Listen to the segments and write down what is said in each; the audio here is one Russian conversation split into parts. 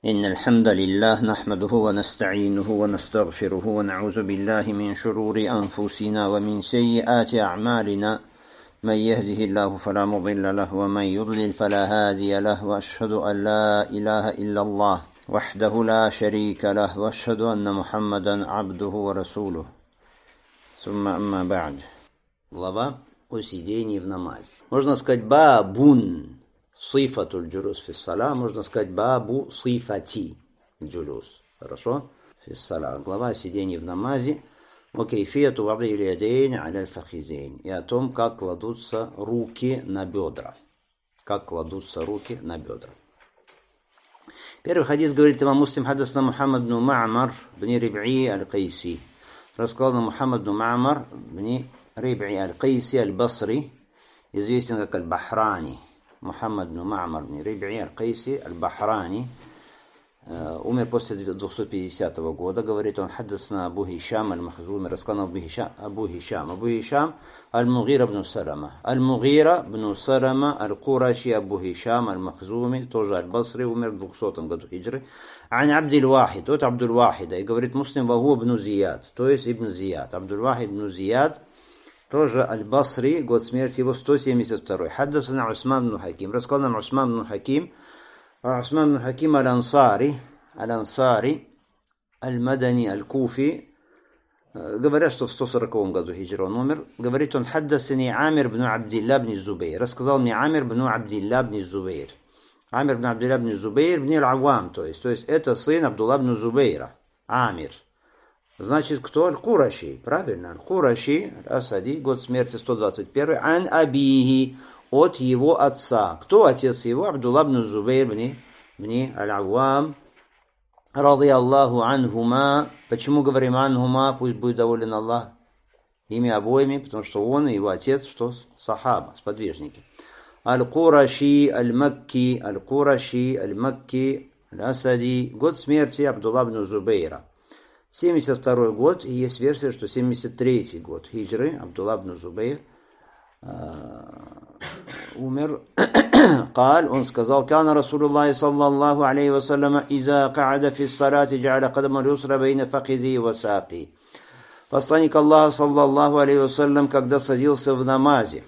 إن الحمد لله نحمده ونستعينه ونستغفره ونعوذ بالله من شرور أنفسنا ومن سيئات أعمالنا من يهده الله فلا مضل له ومن يضلل فلا هادي له وأشهد أن لا إله إلا الله وحده لا شريك له وأشهد أن محمدا عبده ورسوله ثم أما بعد. Глава о сидении в намазе. Можно сказать бабун сифатуль джулус фиссала, можно сказать бабу сифати джулус. Хорошо? Фиссала. Глава о сидении в намазе. Окейфияту вады или ядейн аля фахизейн. И о том, как кладутся руки на бедра. Как кладутся руки на бедра. Первый хадис говорит имам Муслим: хадасна Мухаммад бн Ма'мар бн Риб'i аль-Кайси. Рассказал нам Мухаммад бн Ма'мар бн Риб'i аль-Кайси аль-Басри, известен как аль-Бахрани. Мухаммад бн Ма'мар бн Риб'i аль-Кайси аль-Бахрани. Умер после 250 года. Говорит он: хадасна Абу Хишам аль-Махзуми. Рассказал Абу Хишам аль-Мугира бн Салама. Аль-Мугира бн Салама аль-Кураши Абу Хишам аль-Махзуми, тоже аль-Басри, умер в 200 году хиджры. Ан Абдуль-Вахид, от Абдуль-Вахида. И говорит Муслим: ваху бн Зияд, то есть Ибн Зияд. Абдуль-Вахид бн Зияд, тоже аль-Басри, год смерти его 172. Хаддасана Усман бн Хаким. Рассказал нам Усман бн Хаким. Усман бн Хаким аль-Ансари, аль-Мадани, аль-Куфи. Говорят, что в 140 году хиджры он умер. Говорит он: хаддасани Амир бн Абдилля бн Зубейр. Рассказал мне Амир бн Абдилля бн Зубейр. Амир бн Абдилля бн Зубейр бн аль-Авам, то есть это сын Абдулла бн Зубейра. Амир. Значит, кто? Аль-Кураши, правильно? Аль-Кураши, Асади, год смерти 121. Ан Абихи, от его отца. Кто отец его? Абдулла бн Зубейр бн аль-Авам. Ради Аллаху анхума. Почему говорим анхума? Пусть будет доволен Аллах ими обоими, потому что он и его отец, что сахаба, сподвижники. Аль-Кураши, Аль-Макки, Аль-Асади. Год смерти Абдулла бн Зубейра 72 год, и есть версия, что 73 год хиджры. Абдулла бн Зубейр умер. قال, он сказал: كان رسول الله صلى الله عليه وسلم إذا قعد في الصلاة جعل قدمه اليسرى بين فخذه وساقه. Посланник Аллаха, саллаллаху алейхи вассалям, когда садился в намазе,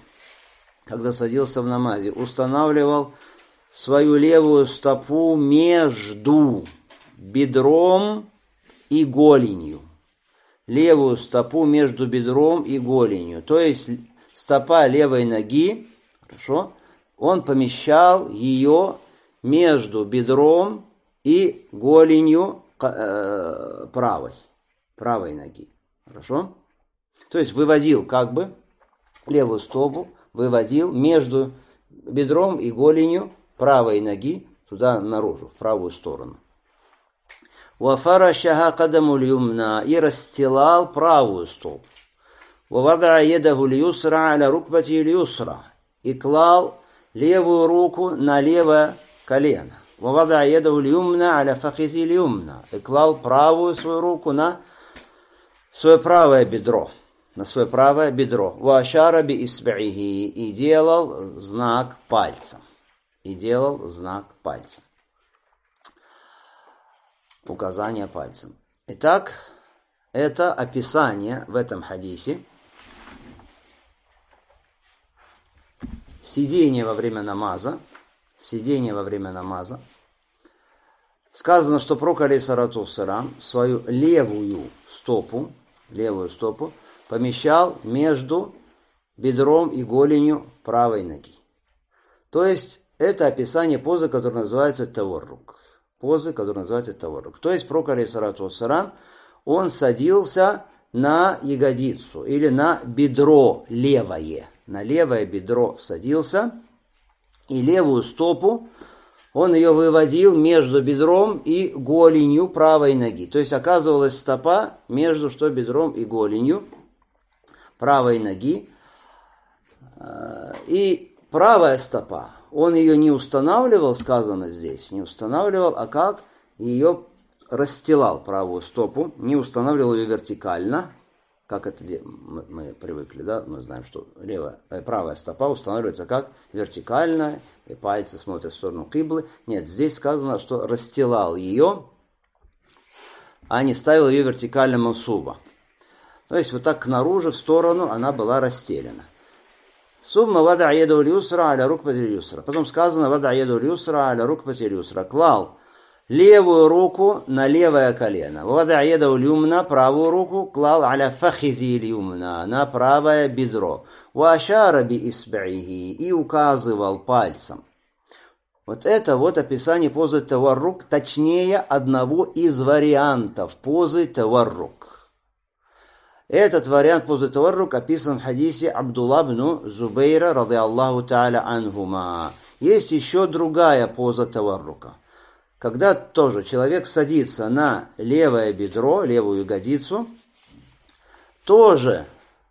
устанавливал свою левую стопу между бедром и голенью. Левую стопу между бедром и голенью. То есть стопа левой ноги, хорошо, он помещал ее между бедром и голенью правой ноги. Хорошо? То есть выводил левую стопу, выводил между бедром и голенью правой ноги туда наружу, в правую сторону. وَفَرَشَهَا قَدَمُ الْيُمْنَى, и расстилал правую стопу. وَوَضَعَ يَدَهُ الْيُسْرَى عَلَى رُكْبَتِهِ الْيُسْرَى, и клал левую руку на левое колено. وَوَضَعَ يَدَهُ الْيُمْنَى عَلَى فَخِذِهِ الْيُمْنَى, и клал правую свою руку на свое правое бедро. وَأَشَارَ بِإِصْبِعِهِ, и делал знак пальцем. Указание пальцем. Итак, это описание в этом хадисе сидения во время намаза. Сказано, что пророк алейхиссалату вассалям свою левую стопу помещал между бедром и голенью правой ноги. То есть это описание позы, которая называется таворрук. То есть пророк алейхиссалату вассалям, он садился на ягодицу или на бедро левое. На левое бедро садился, и левую стопу он ее выводил между бедром и голенью правой ноги. То есть оказывалась стопа между бедром и голенью правой ноги. И правая стопа, он ее не устанавливал, сказано здесь, а как ее расстилал, правую стопу, не устанавливал ее вертикально, как это мы привыкли, да, мы знаем, что правая стопа устанавливается как вертикальная, и пальцы смотрят в сторону киблы. Нет, здесь сказано, что расстилал ее, а не ставил ее вертикально мансуба. То есть вот так наружу, в сторону она была расстелена. Сумма вада еду люсра аля рукпати люсра. Потом сказано вада еду люсра аля рукпати люсра. Клал левую руку на левое колено. Вада еду люмна, правую руку, клал аля фахизи люмна, на правое бедро. Вашара би исбаихи, и указывал пальцем. Вот это вот описание позы таваррук, точнее одного из вариантов позы таваррук. Этот вариант позы таваррук описан в хадисе Абдулла бну Зубейра, ради Аллаху та'аля анхума. Есть еще другая поза таваррука. Когда тоже человек садится на левое бедро, левую ягодицу, тоже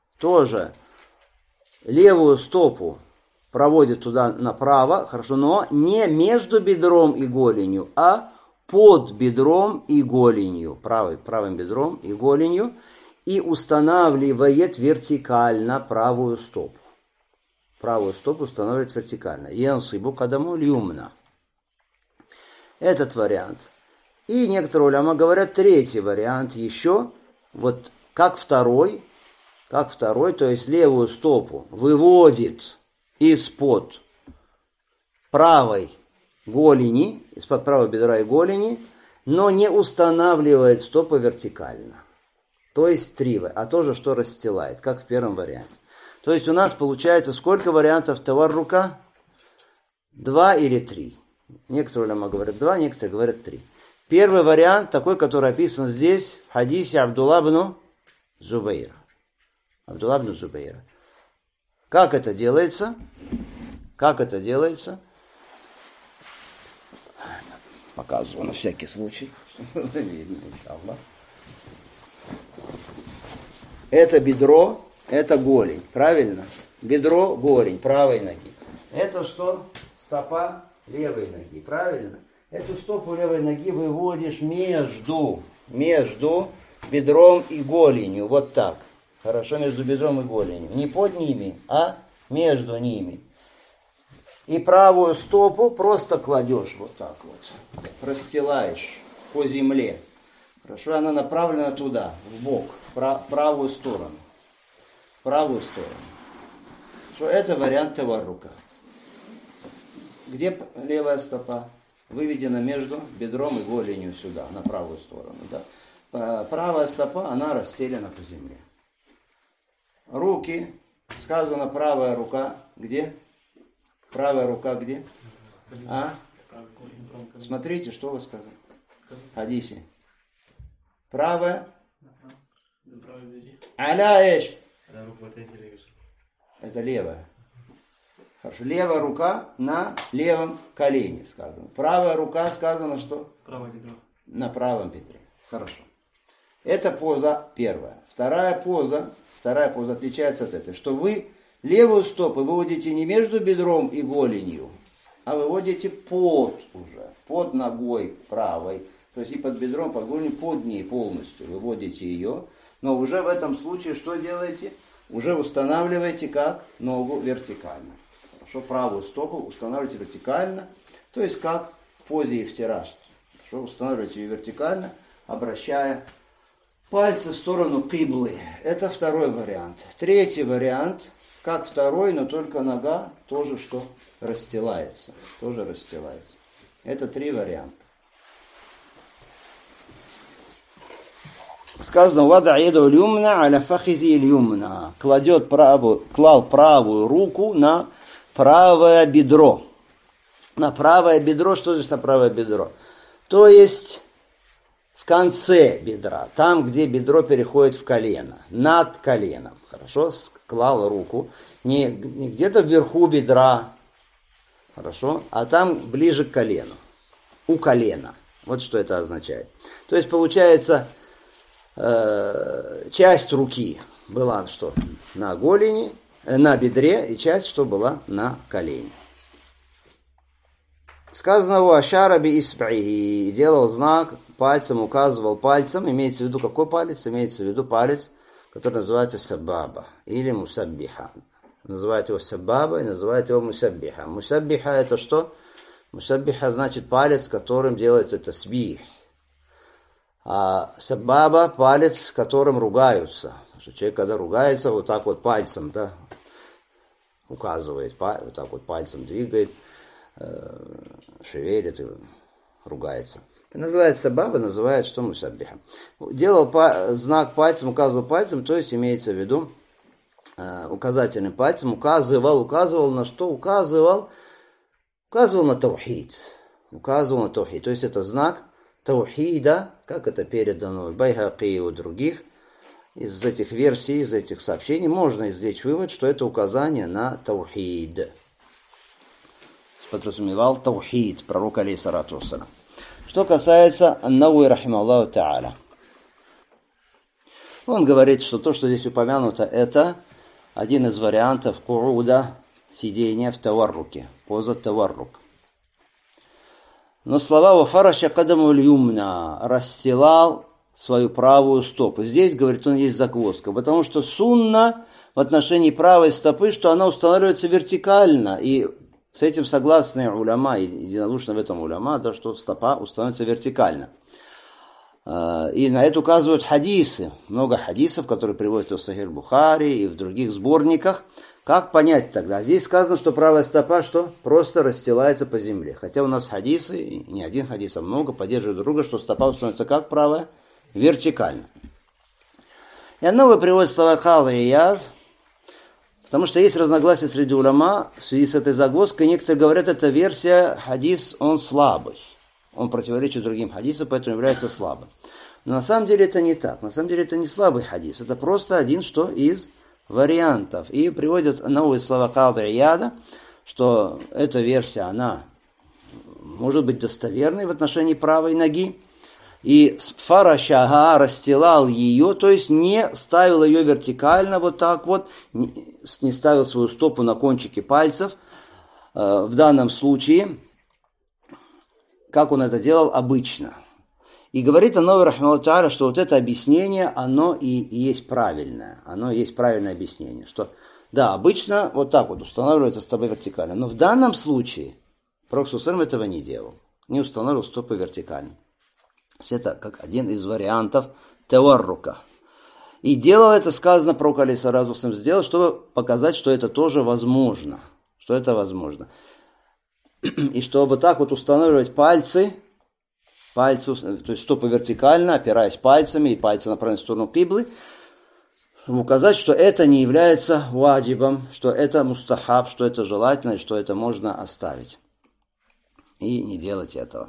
левую стопу проводит туда направо, хорошо, но не между бедром и голенью, а под бедром и голенью, правым бедром и голенью, и устанавливает вертикально правую стопу. Правую стопу устанавливает вертикально. Янсибу кадаму льюмна. Этот вариант. И некоторые уляма говорят третий вариант еще, вот как второй, то есть левую стопу выводит из-под правой голени, из-под правого бедра и голени, но не устанавливает стопу вертикально. То есть три, а тоже что расстилает, как в первом варианте. То есть у нас получается сколько вариантов таваррука? 2 или 3. Некоторые уляма говорят 2, некоторые говорят 3. Первый вариант, такой, который описан здесь, в хадисе Абдулла бну Зубейра. Абдулла бну Зубейра. Как это делается? Показываю на всякий случай. Видно, иншаллах. Это бедро, это голень, правильно? Бедро, голень правой ноги. Это что? Стопа левой ноги, правильно? Эту стопу левой ноги выводишь между бедром и голенью, вот так. Хорошо, между бедром и голенью. Не под ними, а между ними. И правую стопу просто кладешь вот так вот. Расстилаешь по земле. Хорошо, она направлена туда, в бок, в правую сторону. Что это вариант таваррука. Где левая стопа? Выведена между бедром и голенью сюда, на правую сторону. Да? Правая стопа, она расстелена по земле. Руки, сказано правая рука, где? Правая рука где? А? Смотрите, что вы сказали. Хадисе. Правая. Аля эш. Это левая. Хорошо. Левая рука на левом колене сказано. Правая рука сказано что? Правое бедро. На правом бедре. Хорошо. Это поза первая. Вторая поза отличается от этой, что вы левую стопу выводите не между бедром и голенью, а выводите под ногой правой. То есть и под бедром, под голенью, под ней полностью выводите ее. Но уже в этом случае что делаете? Уже устанавливаете как ногу вертикально. Хорошо, правую стопу устанавливаете вертикально. То есть как в позе ифтираш. Хорошо, устанавливаете ее вертикально, обращая пальцы в сторону киблы. Это второй вариант. Третий вариант, как второй, но только нога тоже что расстилается. Это три варианта. Сказано, вада еду люмна аля фахизи люмна. Клал правую руку на правое бедро. На правое бедро, что значит на правое бедро? То есть в конце бедра, там, где бедро переходит в колено, над коленом. Хорошо, клал руку, не где-то вверху бедра, хорошо, а там ближе к колену, у колена. Вот что это означает. То есть получается, часть руки была что на голени, на бедре, и часть что была на колене. Сказано у Ашара би исбаихи, делал знак пальцем, указывал пальцем, имеется в виду какой палец? Имеется в виду палец, который называется сабаба или мусаббиха. Называют его сабаба и называют его мусаббиха. Мусаббиха это что? Мусаббиха значит палец, которым делается тасбих. А сабаба палец, которым ругаются. Потому что человек, когда ругается, вот так вот пальцем, да, указывает, вот так вот пальцем двигает, шевелит и ругается. Называется сабаба, называют что мусаббиха. Делал знак пальцем, указывал пальцем, то есть имеется в виду указательным пальцем, указывал на что? Указывал на таухид. Указывал на таухид. То есть это знак таухида, как это передано в Байхақи и у других. Из этих версий, из этих сообщений можно извлечь вывод, что это указание на таухид. Подразумевал таухид пророк алейхиссалату вассалям. Что касается Ан-Науи рахимахуллаху та'аля. Он говорит, что то, что здесь упомянуто, это один из вариантов кууда, сидения в таварруке, поза таваррук. Но слова «Вафараша кадаму льюмна» расстилал свою правую стопу. Здесь, говорит он, есть загвоздка, потому что сунна в отношении правой стопы, что она устанавливается вертикально, и с этим согласны уляма, единодушно в этом уляма, да, что стопа установится вертикально. И на это указывают хадисы. Много хадисов, которые приводятся в Сахих Бухари и в других сборниках. Как понять тогда? Здесь сказано, что правая стопа что? Просто расстилается по земле. Хотя у нас хадисы, не один хадис, а много, поддерживают друга, что стопа установится как правая? Вертикально. И Ан-Науи приводит слова Кади Ияд, потому что есть разногласия среди уляма в связи с этой загвоздкой. Некоторые говорят, эта версия, хадис, он слабый. Он противоречит другим хадисам, поэтому является слабым. Но на самом деле это не так. На самом деле это не слабый хадис. Это просто один что из вариантов. И приводят новые слова Кади Ияда, что эта версия, она может быть достоверной в отношении правой ноги. И фарашага расстилал ее, то есть не ставил ее вертикально вот так вот, не ставил свою стопу на кончике пальцев. В данном случае, как он это делал обычно. И говорит Ан-Науи рахимахуллаху та'аля, что вот это объяснение, оно и есть правильное. Оно и есть правильное объяснение. Что, да, обычно вот так вот устанавливается стопа вертикально. Но в данном случае пророк саллаллаху алейхи ва саллям этого не делал. Не устанавливал стопы вертикально. Это как один из вариантов таваррука. И делал это, сказано, пророк алейхиссалату ва саллям сделал, чтобы показать, что это тоже возможно. Что это возможно. И чтобы вот так вот устанавливать пальцы, то есть стопы вертикально, опираясь пальцами, и пальцы направлены в сторону киблы, чтобы указать, что это не является ваджибом, что это мустахаб, что это желательно, и что это можно оставить. И не делать этого.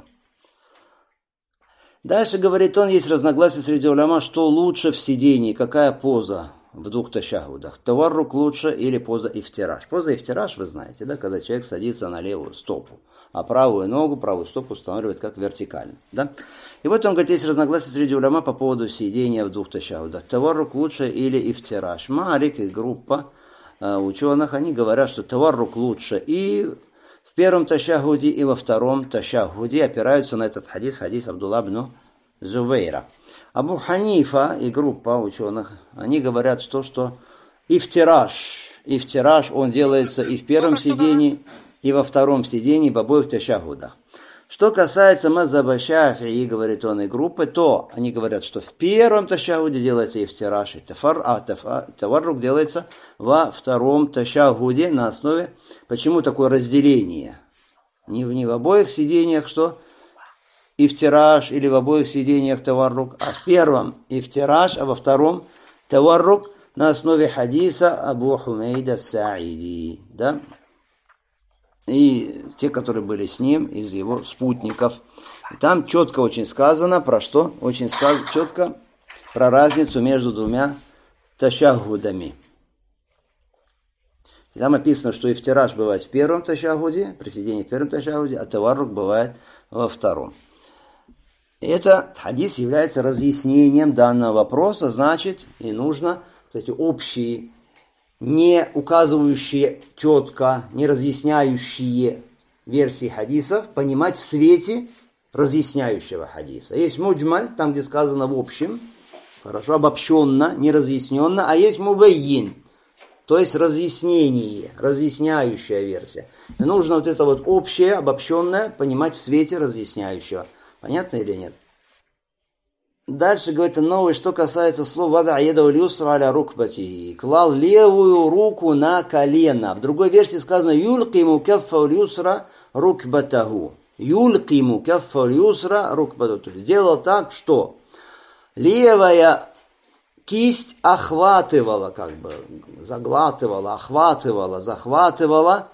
Дальше, говорит он, есть разногласия среди уляма, что лучше в сидении, какая поза в двух ташахудах. Таваррук лучше или поза ифтираш. Поза ифтираш, вы знаете, да, когда человек садится на левую стопу, а правую ногу, правую стопу устанавливает как вертикально. Да? И вот он говорит, есть разногласия среди уляма по поводу сидения в двух ташахудах. Таваррук лучше или ифтираш. Малик и группа ученых, они говорят, что таваррук лучше и в первом ташахуде, и во втором ташахуде, опираются на этот хадис Абдулла ибн Зубейра. Абу Ханифа и группа ученых, они говорят, что ифтираш, он делается и в первом сидении, и во втором сидении, в обоих ташахудах. Что касается мазхаба Шафии, говорит он, и группы, то они говорят, что в первом ташахуде делается ифтираш, а таваррук делается во втором ташахуде на основе, почему такое разделение? Не в обоих сидениях, что ифтираш, или в обоих сидениях таваррук, а в первом ифтираш, а во втором таваррук на основе хадиса Абу Хумейда Саиди, да? И те, которые были с ним, из его спутников. И там четко очень сказано, про что? Очень четко про разницу между двумя ташахудами. И там описано, что ифтираш бывает в первом ташахуде, при сидении в первом ташахуде, а таваррук бывает во втором. И этот хадис является разъяснением данного вопроса, значит, и нужно, кстати, общие, не указывающие четко, не разъясняющие версии хадисов, понимать в свете разъясняющего хадиса. Есть муджмаль, там, где сказано в общем, Хорошо, обобщенно, не разъясненно, а есть мубайин, то есть разъяснение, разъясняющая версия. И нужно вот это вот общее, обобщенное понимать в свете разъясняющего. Понятно или нет? Дальше говорит новое, что касается слов «вада аеда юсра аля рукбати». Клал левую руку на колено. В другой версии сказано «юлкиму каффа юсра рукбатаху». «Юлкиму каффа юсра рукбатаху». Сделал так, что левая кисть охватывала, как бы заглатывала, охватывала, захватывала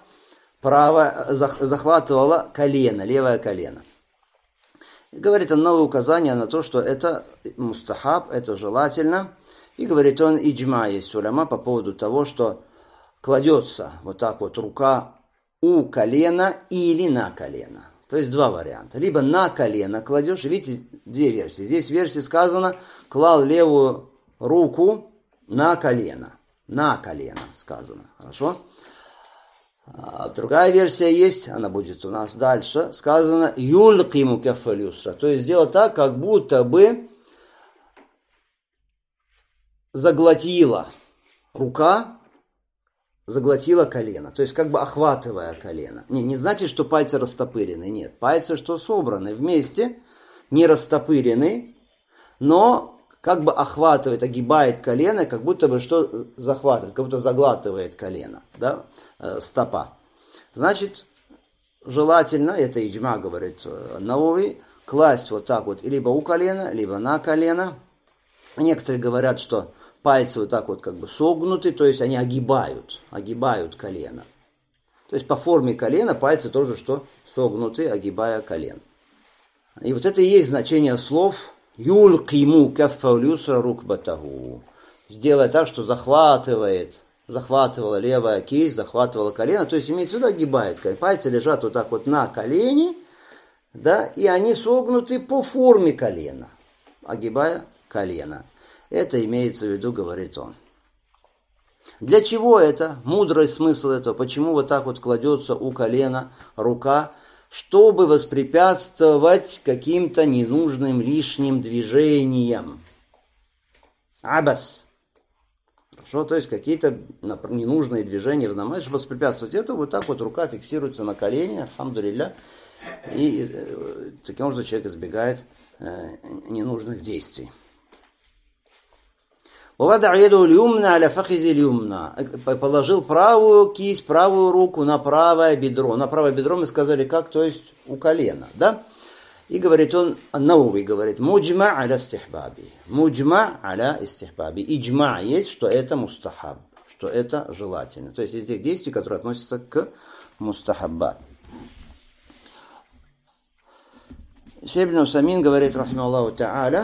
колено, левое колено. И говорит он новое указание на то, что это мустахаб, это желательно. И говорит он, иджма есть уляма по поводу того, что кладется вот так вот рука у колена или на колено. То есть два варианта. Либо на колено кладешь, видите, две версии. Здесь в версии сказано, клал левую руку на колено. На колено сказано. Хорошо? А другая версия есть, она будет у нас дальше, сказано юлкиму каффа юсра, то есть сделать так, как будто бы заглотила рука, заглотила колено, то есть как бы охватывая колено. Не значит, что пальцы растопырены, нет, пальцы что собраны вместе, не растопырены, но как бы охватывает, огибает колено, как будто бы что захватывает, как будто заглатывает колено, да, стопа. Значит, желательно, это иджма говорит Навави, класть вот так вот либо у колена, либо на колено. Некоторые говорят, что пальцы вот так вот как бы согнуты, то есть они огибают колено. То есть по форме колена пальцы тоже что согнуты, огибая колено. И вот это и есть значение слов юлкиму каффа юсра рукбатаху. Сделай так, что захватывала левая кисть, захватывала колено, то есть имеется в виду огибает. Пальцы лежат вот так вот на колене, да, и они согнуты по форме колена, огибая колено. Это имеется в виду, говорит он. Для чего это? Мудрый смысл этого. Почему вот так вот кладется у колена рука? Чтобы воспрепятствовать каким-то ненужным лишним движениям. Абас. Хорошо, то есть какие-то ненужные движения в намазе, чтобы воспрепятствовать этому, вот так вот рука фиксируется на колене, алхамдулилля, и таким образом человек избегает ненужных действий. Положил правую кисть, правую руку на правое бедро. На правое бедро мы сказали как, то есть у колена, да? И говорит он, Науви говорит, муджма аля истихбаби. Муджма аля истихбаби. Иджма есть, что это мустахаб, что это желательно. То есть из тех действий, которые относятся к мустахаббат. Шейх ибн Усаймин говорит, рахимахуллаху та'аля,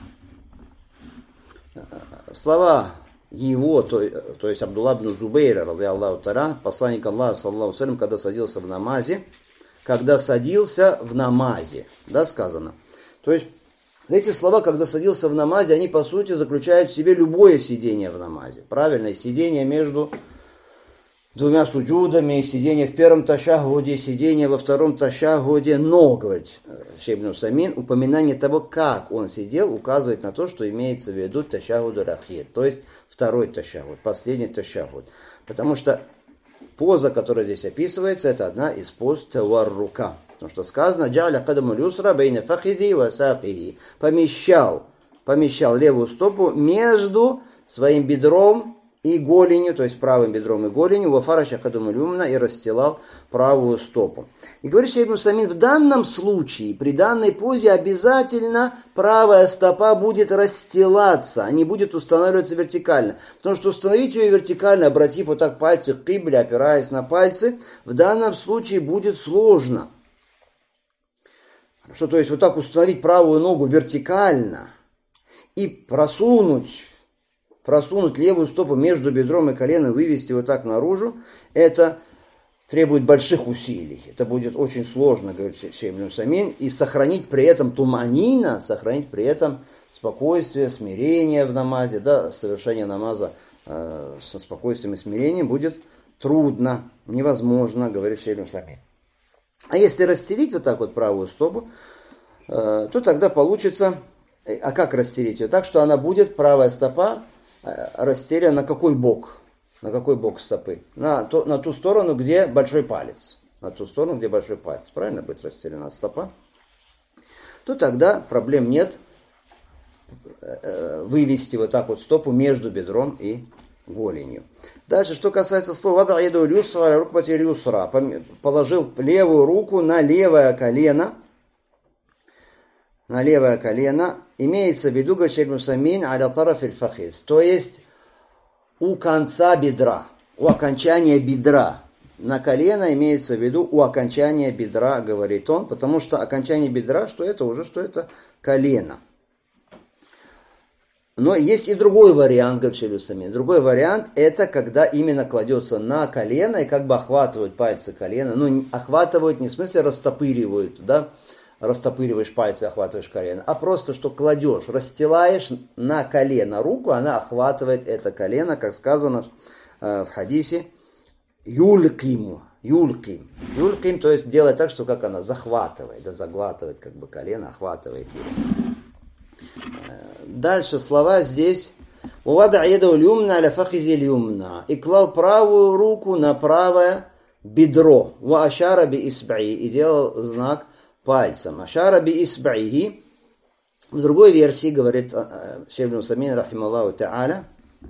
слова его, то есть Абдулла ибн Зубейра, ради Аллаху та'аля, посланник Аллаха, саллаллаху алейхи ва саллям, когда садился в намазе, да, сказано. То есть эти слова, когда садился в намазе, они по сути заключают в себе любое сидение в намазе. Правильное сидение между двумя суджудами, сидение в первом ташахуде, сидение во втором ташахуде. Но, говорит Шейх ибн Усаймин, упоминание того, как он сидел, указывает на то, что имеется в виду ташахуд аль-ахир, то есть второй ташахуд, последний ташахуд. Потому что поза, которая здесь описывается, это одна из поз таваррука. Потому что сказано, джа'аля кадаму люсра бейна фахизи ва сакихи. Помещал левую стопу между своим бедром и голенью, то есть правым бедром и голенью, вафараша кадаму люмна, и расстилал правую стопу. И говорит Шейх ибн Усаймин, в данном случае, при данной позе обязательно правая стопа будет расстилаться, а не будет устанавливаться вертикально. Потому что установить ее вертикально, обратив вот так пальцы к кибле, опираясь на пальцы, в данном случае будет сложно. Хорошо, то есть вот так установить правую ногу вертикально и просунуть левую стопу между бедром и коленом, вывести вот так наружу, это требует больших усилий. Это будет очень сложно, говорит Шейх ибн Усаймин, и сохранить при этом туманина, сохранить при этом спокойствие, смирение в намазе, да, совершение намаза со спокойствием и смирением будет трудно, невозможно, говорит Шейх ибн Усаймин. А если расстелить вот так вот правую стопу, то тогда получится А как расстелить ее? Так, что она будет, правая стопа, расстелена на какой бок? На какой бок стопы? На ту сторону, где большой палец. На ту сторону, где большой палец. Правильно будет расстелена стопа? То тогда проблем нет вывести вот так вот стопу между бедром и голенью. Дальше, что касается слова «вад'иду люсра рукбати люсра», положил левую руку на левое колено, имеется в виду, говорит Шейх Мусамин, аля тараф аль-фахиз, то есть у конца бедра, у окончания бедра. На колено имеется в виду у окончания бедра, говорит он, потому что окончание бедра, что это колено. Но есть и другой вариант, говорит Шейх Мусамин. Другой вариант, это когда именно кладется на колено и как бы охватывают пальцы колена. Ну, охватывают не в смысле растопыривают, да, растопыриваешь пальцы, охватываешь колено, а просто, что кладешь, расстилаешь на колено руку, она охватывает это колено, как сказано в хадисе, юльким, то есть делает так, что как она захватывает, да, заглатывает как бы колено, охватывает его. Дальше слова здесь, и клал правую руку на правое бедро, и делал знак пальцем. Ашара би исбаихи. В другой версии, говорит Шейх Мусамин, рахималлаху та'аля,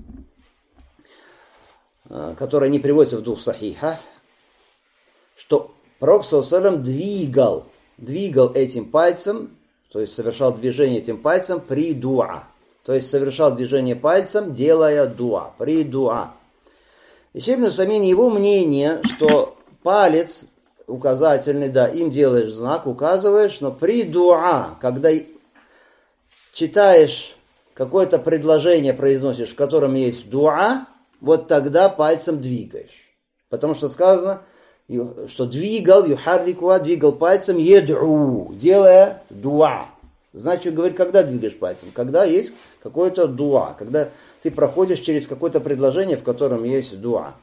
которая не приводится в двух сахихах, что пророк саллаллаху двигал этим пальцем, то есть совершал движение этим пальцем при дуа. То есть совершал движение пальцем, делая дуа, при дуа. И Шейх Мусамин, его мнение, что палец указательный, да, им делаешь знак, указываешь, но при дуа, когда читаешь какое-то предложение, произносишь, в котором есть дуа, вот тогда пальцем двигаешь. Потому что сказано, что двигал пальцем едру, делая дуа. Значит, говорит, когда двигаешь пальцем? Когда есть какое-то дуа, когда ты проходишь через какое-то предложение, в котором есть дуа.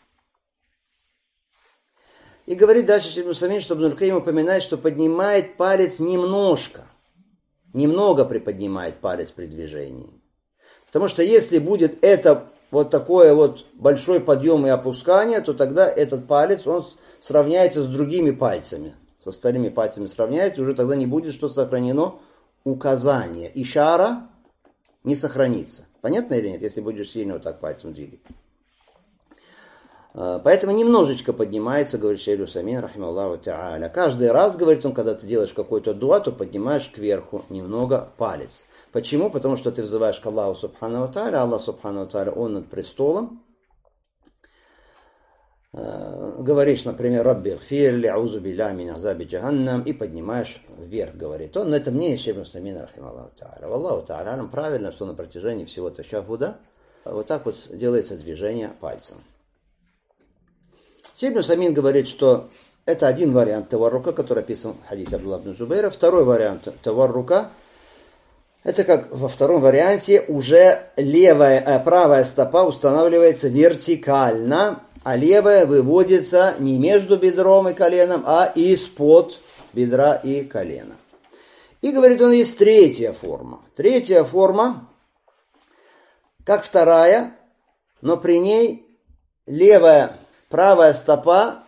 И говорит дальше Шейх Мусамин, что Ибн аль-Кайим упоминает, что поднимает палец немного приподнимает палец при движении. Потому что если будет это вот такое вот большой подъем и опускание, то тогда этот палец, он сравняется с другими пальцами. С остальными пальцами сравняется, и уже тогда не будет, что сохранено указание. Ишара не сохранится. Понятно или нет, если будешь сильно вот так пальцем двигать? Поэтому немножечко поднимается, говорит Шейх Мусамин, рахималлаху та'аля. Каждый раз, говорит он, когда ты делаешь какой-то дуа, то поднимаешь кверху немного палец. Почему? Потому что ты взываешь к Аллаху субхану та'аля, Аллах субхану та'аля, он над престолом. Говоришь, например, «Рабби гфирли, аузу билля мин азаби джаханнам», и поднимаешь вверх, говорит он. Но это мнение Шейх Мусамин, рахималлаху та'аля. Аллаху та'аля, нам правильно, что на протяжении всего ташахуда вот так вот делается движение пальцем. Шейх Мусамин говорит, что это один вариант таваррука, который описан в хадисе Абдуллаха ибн Зубайра. Второй вариант таваррука, это как во втором варианте уже правая стопа устанавливается вертикально, а левая выводится не между бедром и коленом, а из-под бедра и колена. И говорит он, есть третья форма. Третья форма, как вторая, но при ней правая стопа,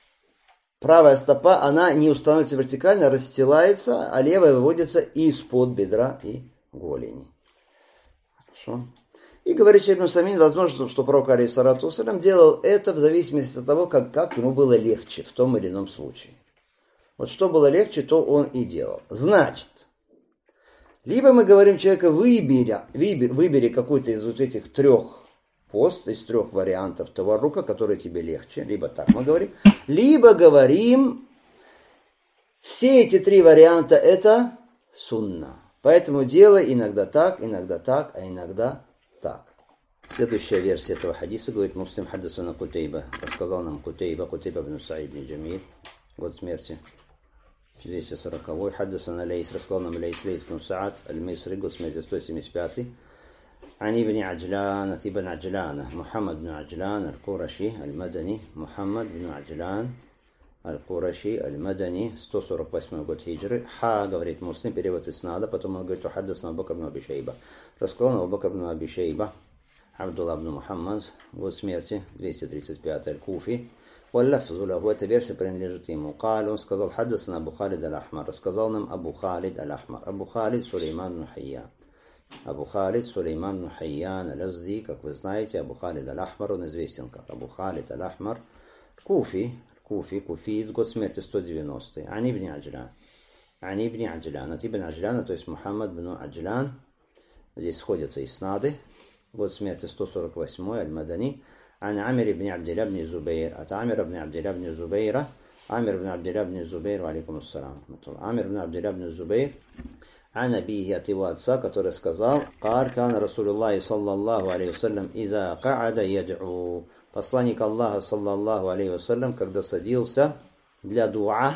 она не установится вертикально, расстилается, а левая выводится из-под бедра и голени. Хорошо. И говорит Шейх Мусамин, возможно, что пророк алейхиссалату вассалям делал это в зависимости от того, как ему было легче в том или ином случае. Вот что было легче, то он и делал. Значит, либо мы говорим человеку, выбери какой-то из вот этих трех из трех вариантов таваррука, которые тебе легче, либо так мы говорим, либо говорим, все эти три варианта это сунна. Поэтому делай иногда так, а иногда так. Следующая версия этого хадиса говорит, Муслим хаддасана Кутейба, рассказал нам Кутейба ибн Саид ибн Джамиль, год смерти, 240-й, хаддасана Лейс, рассказал нам Лейс ибн Саад, аль-Мисри, год смерти, 175-й, عن ابن عجلان محمد بن عجلان القرشي المدني محمد بن عجلان аль-Кураши, аль-Мадани, 148 год хиджры. Ха, говорит Муслим, перевод иснада. Потом он говорит, ухаддасна Абу Бакр ибн Аби Шейба. Рассказал Абу Бакр ибн Аби Шейба, Абдулла ибн Мухаммад, год смерти, 235, аль-Куфи. واللفظ له, эта версия принадлежит ему. قال, он сказал, حدثنا أبو خالد الأحمر, рассказал нам Абу Халид аль-Ахмар. Абу Халид Сулейман ибн Хайян. Абу Халид Сулейман ибн Хайян аль-Азди, как вы знаете, Абу Халид аль-Ахмар, он известен как Абу Халид аль-Ахмар. Куфиец, год смерти 190. Ани ибн Аджлян. Ани ибн Аджлян. От ибн Аджляна, то есть Мухаммад ибн Аджлян. Здесь сходятся иснады. Год смерти 148, аль-Мадани. عن عامر بن عبد الله بن زبير أتى عامر بن عبد الله بن زبير عامر بن عبد الله بن زبير وعليكم السلام عامر بن عبد الله بن زبير عن أبيه от его отца, который сказал قال كان رسول الله صلى الله عليه وسلم إذا قعد يدعو. Посланник Аллаха صلى الله عليه وسلم, когда садился для дуа,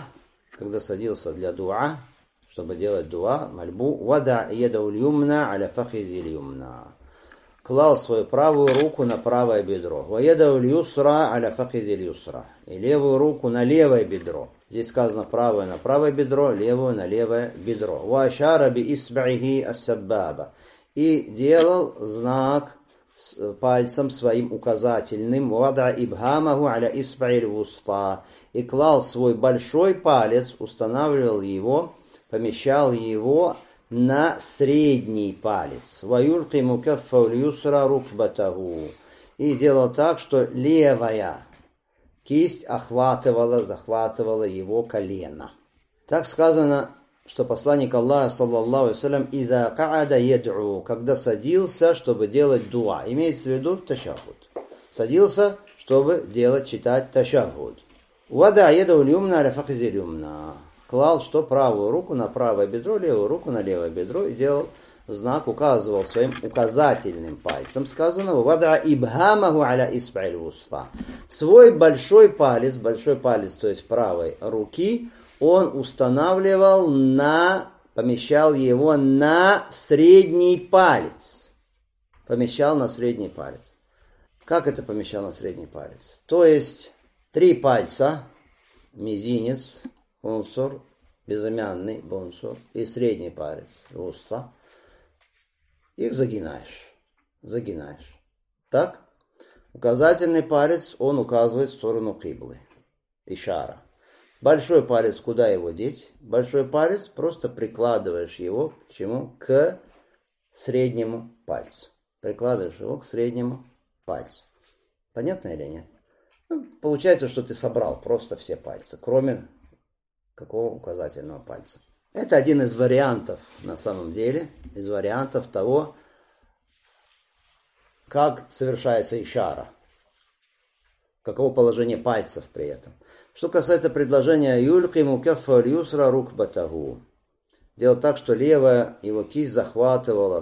чтобы делать дуа, мольбу, وضع يده اليمنى على فخذ اليمنى, клал свою правую руку на правое бедро. وَيَدَوْ الْيُسْرَى عَلَى فَخِذِ الْيُسْرَى. И левую руку на левое бедро. Здесь сказано правое на правое бедро, левую на левое бедро. وَأَشَارَ بِإِصْبَعِهِ السَّبَّابَ. И делал знак пальцем своим указательным. وَوَضَعَ إِبْهَامَهُ عَلَى إِصْبَعِ الْوُسْطَى. И клал свой большой палец, устанавливал его, помещал его на средний палец. وَيُلْقِمُ كَفَّهُ الْيُسْرَى رُكْبَتَهُ. И делал так, что левая кисть захватывала его колено. Так сказано, что посланник Аллаха, саллаллаху алейхи ва саллям, «Иза ка'ада яд'у», когда садился, чтобы делать дуа. Имеется в виду ташахуд. Садился, чтобы читать ташахуд. «Вада яду льюмна аля фахизи льюмна». Клал, что правую руку на правое бедро, левую руку на левое бедро, и делал знак, указывал своим указательным пальцем. Сказано, «Вада ибхамаху аля исба'иль вуста». Свой большой палец, то есть правой руки, он устанавливал помещал его на средний палец. Помещал на средний палец. Как это помещал на средний палец? То есть 3 пальца, мизинец, бонсор, безымянный бонсор и средний палец, уста. Их загинаешь. Так? Указательный палец, он указывает в сторону киблы. Ишара. Большой палец, куда его деть? Большой палец, просто прикладываешь его к чему? К среднему пальцу. Прикладываешь его к среднему пальцу. Понятно или нет? Получается, что ты собрал просто все пальцы, кроме какого указательного пальца. Это один из вариантов, на самом деле, из вариантов того, как совершается ишара. Каково положение пальцев при этом. Что касается предложения «Юлькиму каффа аль-юсра рукбатаху». Делал так, что левая его кисть захватывала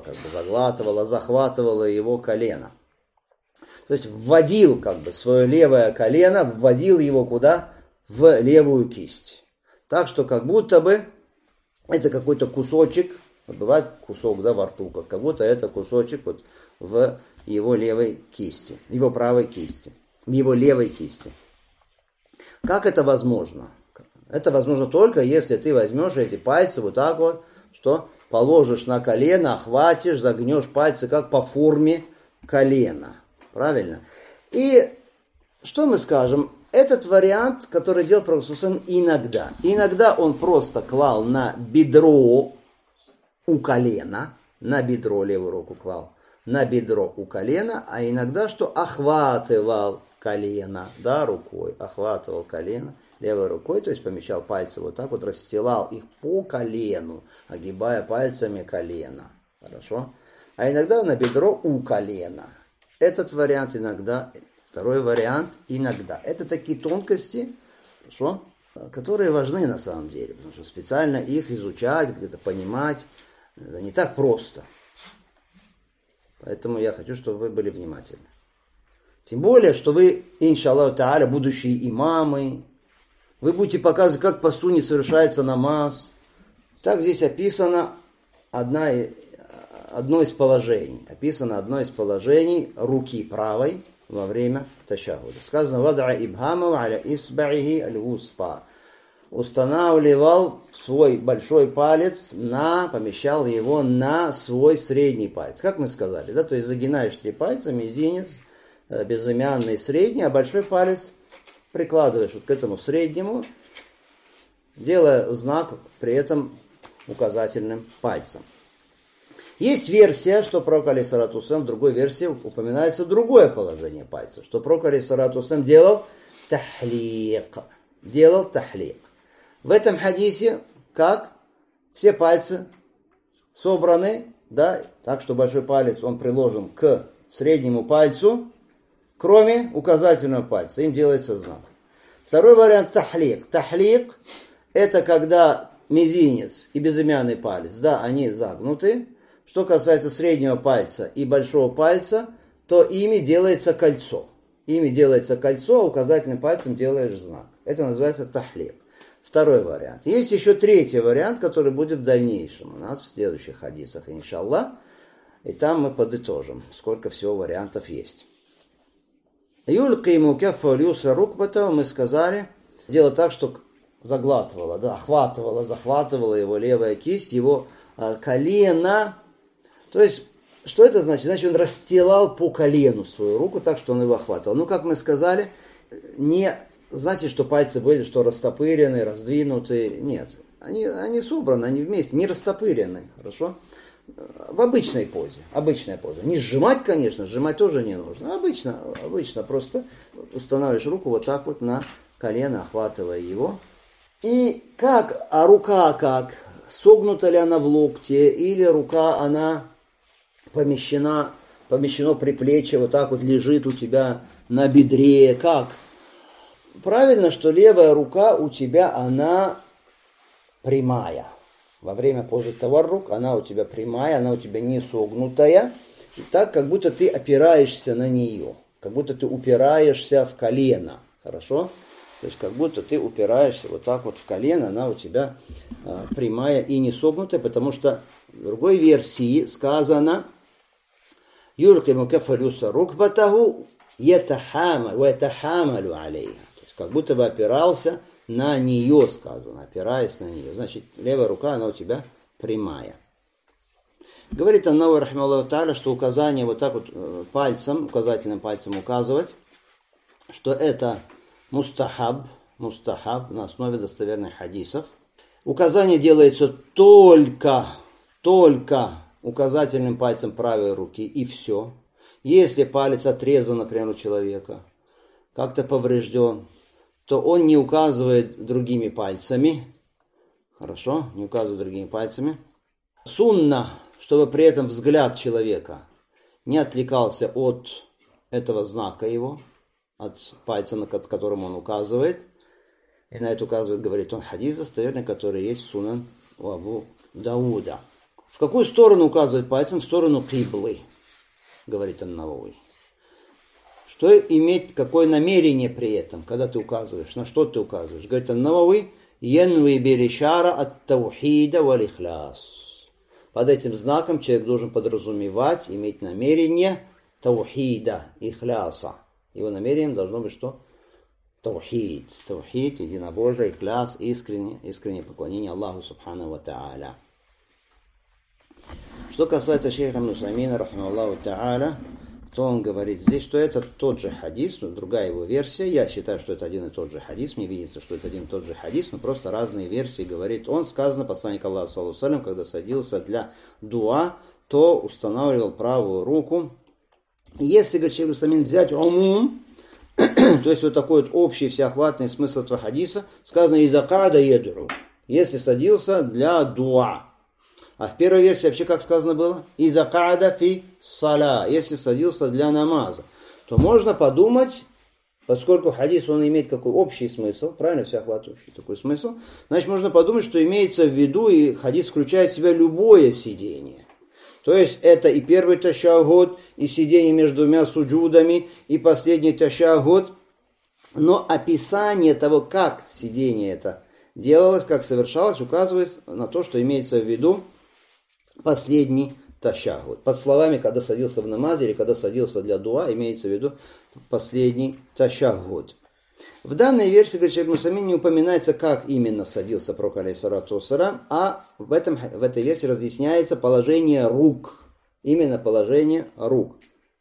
его колено. То есть вводил свое левое колено, вводил его куда? В левую кисть. Так что как будто бы это какой-то кусочек, бывает кусок, во рту, как будто это кусочек в его левой кисти, его правой кисти, в его левой кисти. Как это возможно? Это возможно только, если ты возьмешь эти пальцы вот так вот, что положишь на колено, охватишь, загнешь пальцы как по форме колена. Правильно? И что мы скажем? Этот вариант, который делал Пророк иногда. Иногда он просто клал на бедро у колена, на бедро левую руку клал, на бедро у колена, а иногда что охватывал колено, рукой, охватывал колено левой рукой, то есть помещал пальцы вот так вот, расстилал их по колену, огибая пальцами колено. Хорошо? А иногда на бедро у колена. Этот вариант иногда, второй вариант иногда. Это такие тонкости, хорошо, которые важны на самом деле, потому что специально их изучать, где-то понимать, это не так просто. Поэтому я хочу, чтобы вы были внимательны. Тем более, что вы, иншаллаху тааля, будущие имамы, вы будете показывать, как по сунне совершается намаз. Так здесь описано одно из положений. Описано одно из положений руки правой, во время ташахуда. Сказано, вад'a ибхаму аля исбa'ихи аль-вуста. Устанавливал свой большой палец помещал его на свой средний палец. Как мы сказали, да, то есть загинаешь 3 пальца, мизинец, безымянный, средний, а большой палец прикладываешь вот к этому среднему, делая знак при этом указательным пальцем. Есть версия, что пророк алейхиссалату вассалям, в другой версии упоминается другое положение пальца, что пророк алейхиссалату вассалям делал тахлик. В этом хадисе, как все пальцы собраны, да, так что большой палец он приложен к среднему пальцу, кроме указательного пальца, им делается знак. Второй вариант тахлик. Тахлик это когда мизинец и безымянный палец, да, они загнуты. Что касается среднего пальца и большого пальца, то ими делается кольцо. А указательным пальцем делаешь знак. Это называется тахлик. Второй вариант. Есть еще третий вариант, который будет в дальнейшем у нас в следующих хадисах, иншаллах. И там мы подытожим, сколько всего вариантов есть. Юлькиму кафа люса рукбата, мы сказали, дело так, что заглатывала, да, захватывала его левая кисть, его колено. То есть, что это значит? Значит, он расстилал по колену свою руку так, что он его охватывал. Ну, как мы сказали, не значит, что пальцы были что растопырены, раздвинуты. Нет, они собраны, они вместе, не растопырены, хорошо? В обычной позе, Не сжимать, конечно, сжимать тоже не нужно. Обычно просто устанавливаешь руку вот так вот на колено, охватывая его. И рука как? Согнута ли она в локте, или рука, она помещено приплечье, вот так вот лежит у тебя на бедре, как? Правильно, что левая рука у тебя, она прямая. Во время позы таваррук она у тебя прямая, она у тебя не согнутая. И так, как будто ты опираешься на нее, как будто ты упираешься в колено. Хорошо? То есть, как будто ты упираешься вот так вот в колено, она у тебя прямая и не согнутая, потому что в другой версии сказано «Юлькиму кафалюса рукбатаху ятахамалю алейха». То есть, как будто бы опирался на нее, сказано, опираясь на нее. Значит, левая рука, она у тебя прямая. Говорит Ан-Навави рахимахуллаху тааля, что указание вот так вот указательным пальцем указывать, что это мустахаб на основе достоверных хадисов. Указание делается только указательным пальцем правой руки, и все. Если палец отрезан, например, у человека, как-то поврежден, то он не указывает другими пальцами. Хорошо? Не указывает другими пальцами. Сунна, чтобы при этом взгляд человека не отвлекался от этого знака его, от пальца, на которым он указывает. И на это указывает, говорит он, хадис достоверный, который есть в Сунан у Абу Дауда. В какую сторону указывает пальцем? В сторону киблы, говорит Ан-Навави. Что иметь, какое намерение при этом, когда ты указываешь, на что ты указываешь? Говорит Ан-Навави, янви биришара ат таухида валь ихляс. Под этим знаком человек должен подразумевать, иметь намерение таухида, ихляса. Его намерением должно быть что? Таухид, единобожие, ихляс, искреннее поклонение Аллаху субхану ва тааля. Что касается шейха ибн Усаймина, рахимахуллаху тааля, то он говорит здесь, что это тот же хадис, но другая его версия. Я считаю, что это один и тот же хадис, мне видится, что это один и тот же хадис, но просто разные версии. Говорит он, сказано, посланник Аллаха, саллаллаху алейхи ва саллям, когда садился для дуа, то устанавливал правую руку. Если, говорит шейх ибн Усаймин, взять умум, то есть вот такой вот общий всеохватный смысл этого хадиса, сказано «Иза каада ядру», если садился для дуа. А в первой версии вообще как сказано было? «Иза каада фи сала», если садился для намаза. То можно подумать, поскольку хадис он имеет какой общий смысл, правильно, всеохватывающий такой смысл, значит можно подумать, что имеется в виду, и хадис включает в себя любое сидение. То есть это и первый ташаххуд, и сидение между двумя суджудами, и последний ташаххуд. Но описание того, как сидение это делалось, как совершалось, указывает на то, что имеется в виду последний ташахуд. Под словами, когда садился в намазе или когда садился для дуа, имеется в виду последний ташахуд. В данной версии, говорит Шейх Ибн Усаймин, не упоминается, как именно садился пророк, алейхиссалату вассалям, а в этой версии разъясняется положение рук. Именно положение рук.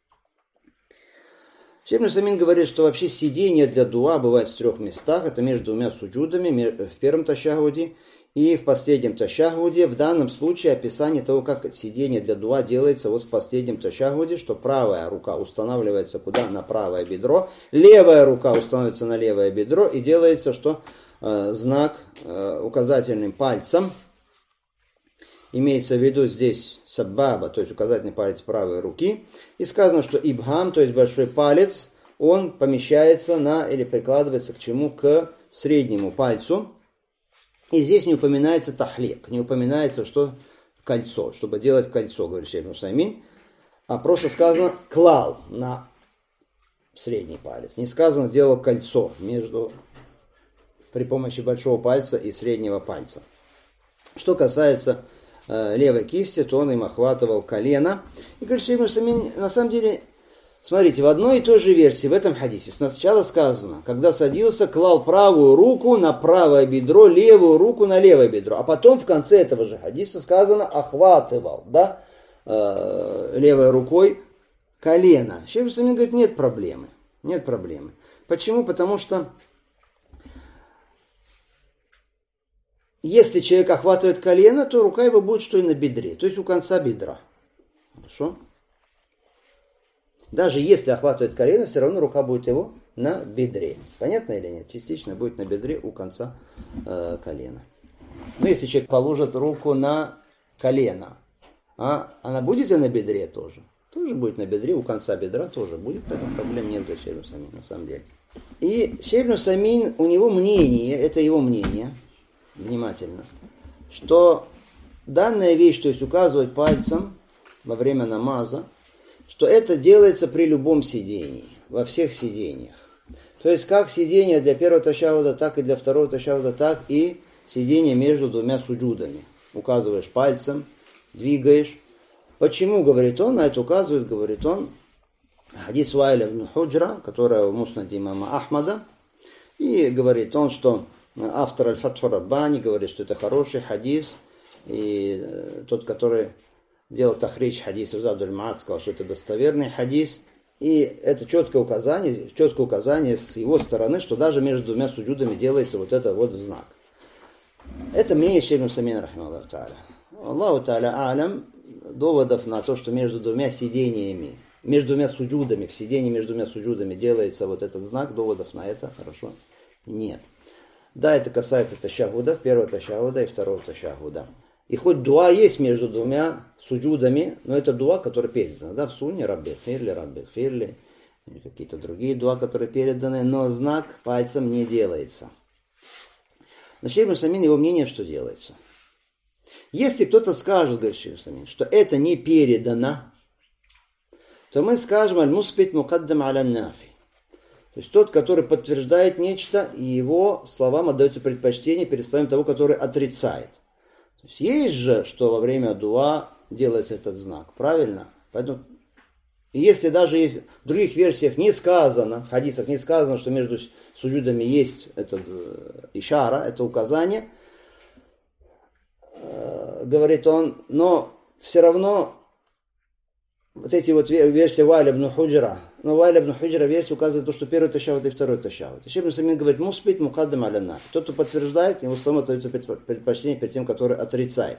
Шейх Ибн Усаймин говорит, что вообще сидение для дуа бывает в 3 местах. Это между 2 суджудами, в первом ташахуде и в последнем ташахуде. В данном случае описание того, как сидение для дуа делается вот в последнем ташахуде, что правая рука устанавливается куда? На правое бедро, левая рука устанавливается на левое бедро и делается, что знак указательным пальцем. Имеется в виду здесь саббаба, то есть указательный палец правой руки. И сказано, что ибхам, то есть большой палец, он помещается на или прикладывается к чему? К среднему пальцу. И здесь не упоминается тахлик, не упоминается, что кольцо, чтобы делать кольцо, говорит Шейх Ибн Усаймин, а просто сказано клал на средний палец. Не сказано делал кольцо при помощи большого пальца и среднего пальца. Что касается левой кисти, то он им охватывал колено. И говорит Шейх Ибн Усаймин, на самом деле, смотрите, в одной и той же версии, в этом хадисе, сначала сказано, когда садился, клал правую руку на правое бедро, левую руку на левое бедро. А потом в конце этого же хадиса сказано, охватывал, да, левой рукой колено. Шейх Ибн Усаймин говорит, нет проблемы. Нет проблемы. Почему? Потому что если человек охватывает колено, то рука его будет что и на бедре, то есть у конца бедра. Хорошо? Даже если охватывает колено, все равно рука будет его на бедре. Понятно или нет? Частично будет на бедре у конца колена. Но если человек положит руку на колено, она будет и на бедре тоже? Тоже будет на бедре, у конца бедра тоже будет, поэтому проблем нет для Шейх Ибн Усаймин на самом деле. И Шейх Ибн Усаймин, у него мнение, это его мнение, внимательно, что данная вещь, то есть указывать пальцем во время намаза, что это делается при любом сидении, во всех сидениях. То есть как сидение для первого ташахуда, так и для второго ташахуда, так и сидение между 2 суджудами. Указываешь пальцем, двигаешь. Почему, говорит он, на это указывает, говорит он, хадис Ваиля ибн Худжра, который в муснаде имама Ахмада, и говорит он, что автор Аль-Фатху Раббани говорит, что это хороший хадис, и тот, который делал тахридж хадиса Зад аль-Маад, сказал, что это достоверный хадис, и это четкое указание с его стороны, что даже между 2 суджудами делается вот этот вот знак. Это мнение Шейх Ибн Усаймин, рахимахуллаху та'аля. Аллаху та'аля алям, доводов на то, что между 2 сидениями, между 2 суджудами, в сидении между 2 суджудами делается вот этот знак, доводов на это, хорошо, нет. Да, это касается ташахуда, первого ташахуда и второго ташахуда. И хоть дуа есть между 2 суджудами, но это дуа, который передан. Да, в сунне Рабби Гфирли, или какие-то другие дуа, которые переданы, но знак пальцем не делается. Но Шейх Ибн Усаймин, его мнение, что делается. Если кто-то скажет, говорит Шейх Ибн Усаймин, что это не передано, то мы скажем аль-муспит мукаддам аля-нафи. То есть тот, который подтверждает нечто, и его словам отдается предпочтение перед словами того, который отрицает. То есть есть же, что во время дуа делается этот знак, правильно? Поэтому, если даже есть, в других версиях не сказано, в хадисах не сказано, что между суджудами есть этот ишара, это указание, говорит он, но все равно вот эти вот версии Ваиля ибн Худжра, но Ваиля ибн Худжра версия указывает то, что первый ташахуд и второй ташахуд. Шейх Ибн Усаймин говорит, муспит мукаддам аля-нафи. Тот, кто подтверждает, ему словом отдается предпочтение перед тем, который отрицает.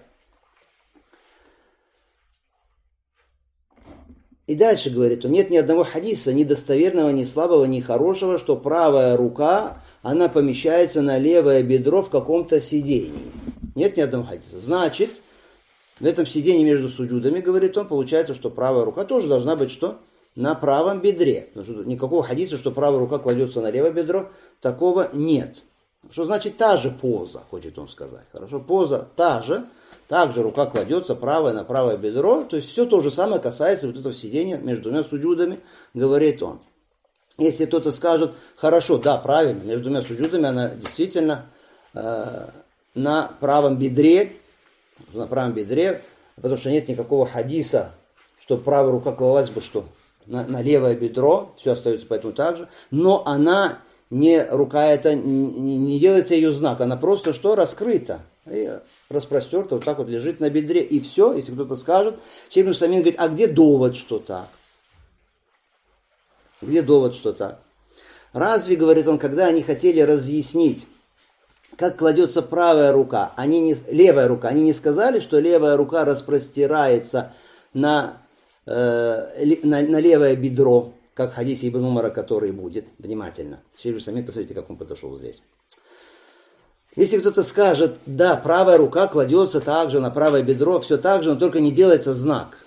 И дальше говорит он, нет ни одного хадиса, ни достоверного, ни слабого, ни хорошего, что правая рука, она помещается на левое бедро в каком-то сидении. Нет ни одного хадиса. Значит, в этом сидении между суджудами, говорит он, получается, что правая рука тоже должна быть что? На правом бедре. Потому что никакого хадиса, что правая рука кладется на левое бедро, такого нет. Что значит та же поза, хочет он сказать. Хорошо, поза та же. Также рука кладется правая на правое бедро. То есть все то же самое касается вот этого сидения между 2 суджудами, говорит он. Если кто-то скажет, хорошо, да, правильно, между 2 суджудами она действительно на правом бедре, потому что нет никакого хадиса, что правая рука клалась бы что? На левое бедро, все остается поэтому так же, но она не, рука это не делается ее знак, она просто что? Раскрыта. И распростерта, вот так вот лежит на бедре, и все, если кто-то скажет, Шейх ибн Усаймин говорит, а где довод, что так? Где довод, что так? Разве, говорит он, когда они хотели разъяснить, как кладется правая рука, левая рука, они не сказали, что левая рука распростирается на левое бедро, как в хадисе Ибн Умара, который будет. Внимательно. Шейх ибн Усаймин, посмотрите, как он подошел здесь. Если кто-то скажет, да, правая рука кладется также на правое бедро, все так же, но только не делается знак.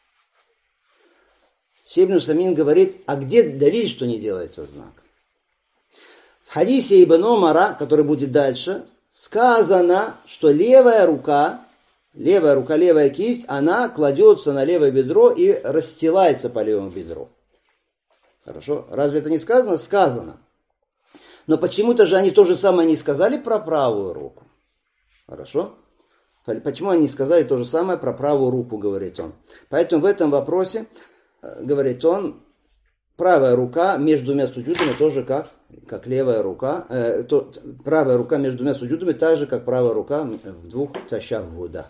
Шейх ибн Усаймин говорит, а где далиль, что не делается знак? В хадисе Ибн Умара, который будет дальше, сказано, что левая рука, левая кисть, она кладется на левое бедро и расстилается по левому бедру. Хорошо? Разве это не сказано? Сказано. Но почему-то же они то же самое не сказали про правую руку. Хорошо? Почему они не сказали то же самое про правую руку, говорит он. Поэтому в этом вопросе, говорит он, правая рука между двумя суджудами тоже как левая рука. Правая рука между двумя суджудами так же, как правая рука в двух ташахудах.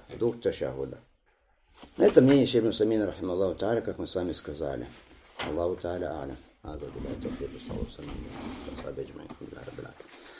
Это мнение Шейх ибн Усаймин, рахимахуллаху тааля, как мы с вами сказали. Аллаху тааля алям.